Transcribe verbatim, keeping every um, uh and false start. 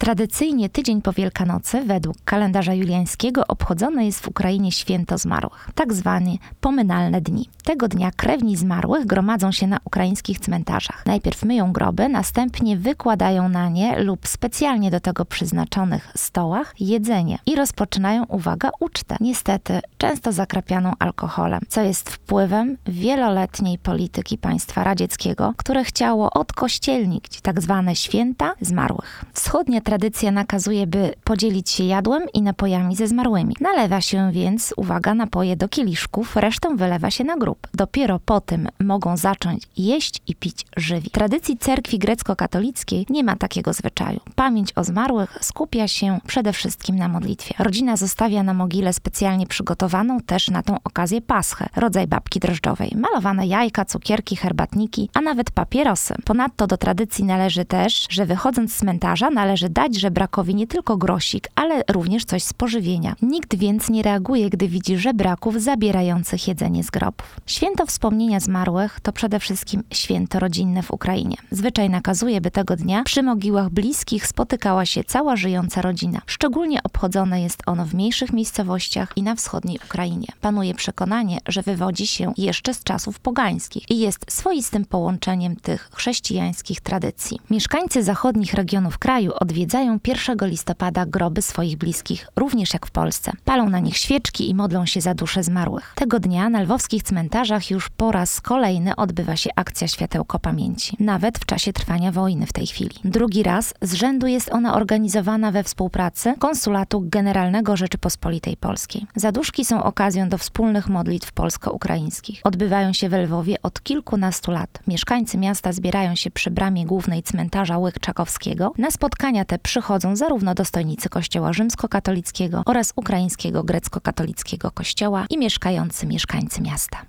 Tradycyjnie tydzień po Wielkanocy według kalendarza juliańskiego obchodzone jest w Ukrainie święto zmarłych, tak zwane pomynalne dni. Tego dnia krewni zmarłych gromadzą się na ukraińskich cmentarzach. Najpierw myją groby, następnie wykładają na nie lub specjalnie do tego przeznaczonych stołach jedzenie i rozpoczynają, uwaga, ucztę. Niestety często zakrapianą alkoholem, co jest wpływem wieloletniej polityki państwa radzieckiego, które chciało odkościelnić tak zwane święta zmarłych. Wschodnia tradycja nakazuje, by podzielić się jadłem i napojami ze zmarłymi. Nalewa się więc, uwaga, napoje do kieliszków, resztę wylewa się na grób. Dopiero po tym mogą zacząć jeść i pić żywi. W tradycji cerkwi grecko-katolickiej nie ma takiego zwyczaju. Pamięć o zmarłych skupia się przede wszystkim na modlitwie. Rodzina zostawia na mogile specjalnie przygotowaną też na tą okazję paschę, rodzaj babki drożdżowej. Malowane jajka, cukierki, herbatniki, a nawet papierosy. Ponadto do tradycji należy też, że wychodząc z cmentarza należy dać żebrakowi nie tylko grosik, ale również coś z pożywienia. Nikt więc nie reaguje, gdy widzi żebraków zabierających jedzenie z grobów. Święto wspomnienia zmarłych to przede wszystkim święto rodzinne w Ukrainie. Zwyczaj nakazuje, by tego dnia przy mogiłach bliskich spotykała się cała żyjąca rodzina. Szczególnie obchodzone jest ono w mniejszych miejscowościach i na wschodniej Ukrainie. Panuje przekonanie, że wywodzi się jeszcze z czasów pogańskich i jest swoistym połączeniem tych chrześcijańskich tradycji. Mieszkańcy zachodnich regionów kraju odwiedzają pierwszego listopada groby swoich bliskich, również jak w Polsce. Palą na nich świeczki i modlą się za dusze zmarłych. Tego dnia na lwowskich cmentarzach już po raz kolejny odbywa się akcja Światełko Pamięci. Nawet w czasie trwania wojny w tej chwili. Drugi raz z rzędu jest ona organizowana we współpracy Konsulatu Generalnego Rzeczypospolitej Polskiej. Zaduszki są okazją do wspólnych modlitw polsko-ukraińskich. Odbywają się w Lwowie od kilkunastu lat. Mieszkańcy miasta zbierają się przy bramie głównej cmentarza Łykczakowskiego. Na spotkania te przychodzą zarówno dostojnicy Kościoła rzymskokatolickiego oraz ukraińskiego grecko-katolickiego kościoła i mieszkający mieszkańcy miasta.